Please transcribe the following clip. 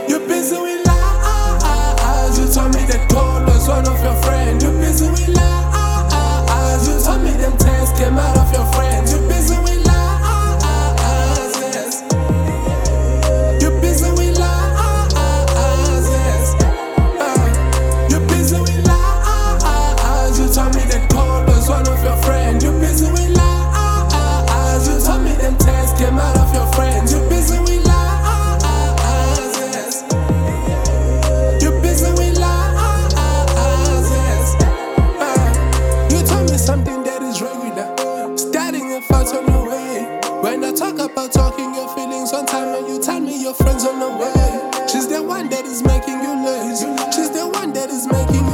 You're busy with lies. You told me that gold was one of your friends. You're busy with lies. You told me them tears came out of your friends. You're busy with lies, yes. You're busy with lies, yes. You're busy with lies. You told me that gold was one of your friends. You're busy with lies. You told me them tears came out of your friends. You're busy with lies, yes. You're busy with lies, yes. You told me something that is regular, starting a fight on the way. When I talk about talking your feelings on time, and you tell me your friends on the way. She's the one that is making you lazy. She's the one that is making